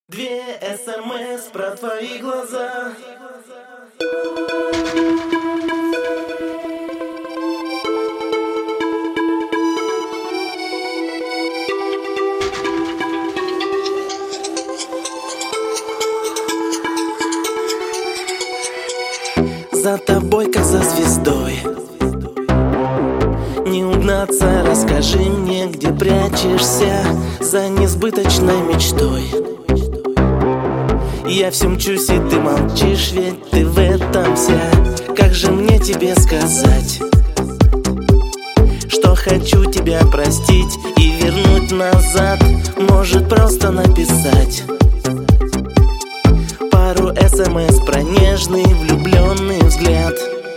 Две СМС про твои глаза. За тобой, как за звездой, не угнаться, расскажи мне, где прячешься за несбыточной мечтой. Я все мчусь, и ты молчишь, ведь ты в этом вся. Как же мне тебе сказать, что хочу тебя простить и вернуть назад? Может, просто написать пару СМС про нежный влюбленный взгляд.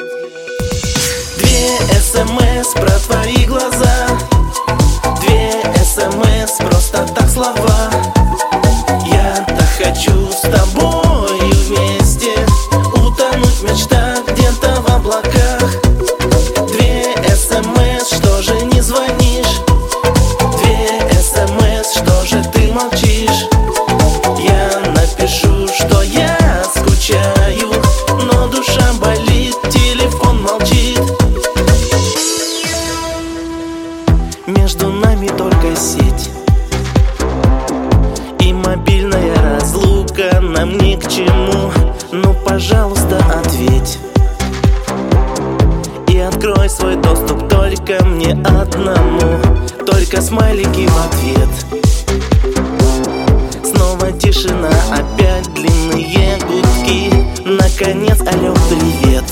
Две СМС про твои глаза, две СМС, просто так слова. Я так хочу с тобою вместе утонуть в мечтах где-то в облаках. Две СМС, что же не звонишь? Две СМС, что же ты молчишь? Я напишу, что я скучаю, но душа болит, телефон молчит. Между нами только сеть и мобильная разлука нам ни к чему. Ну, пожалуйста, ответь и открой свой доступ только мне одному. Только смайлики в ответ. Снова тишина, опять длинные гудки. Наконец, алло, привет.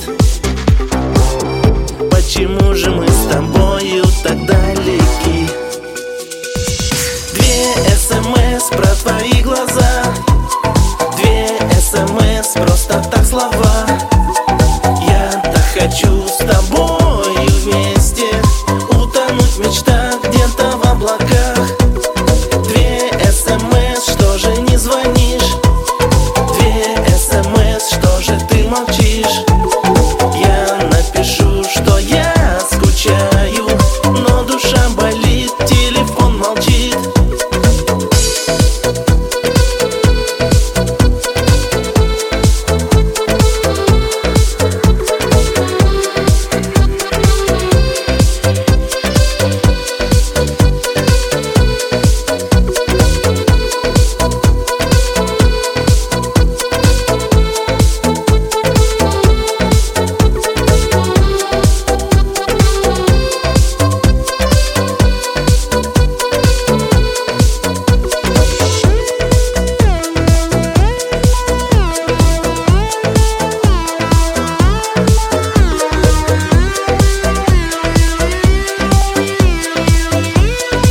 Почему же мы с тобою так далеки? Две СМС про твои глаза, две СМС, просто так слова. Я так хочу с тобою вместе утонуть в мечтах где-то в облаках. Две СМС, что же не звонишь? Две СМС, что же ты молчишь? Я напишу, что я скучаю, но душа болит, телефон молчит.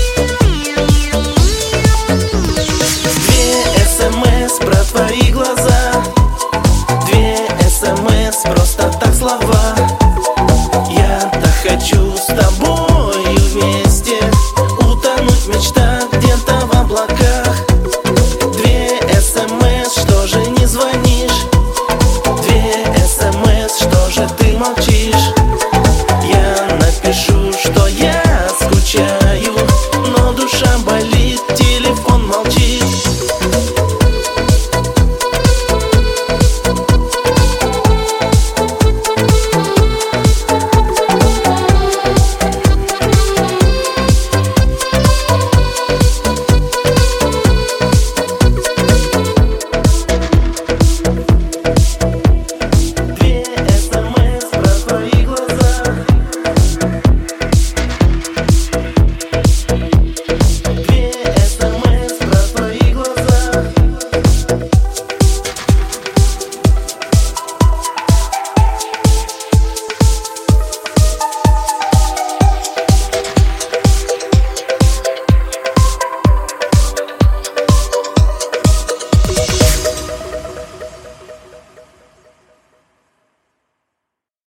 Про твои глаза.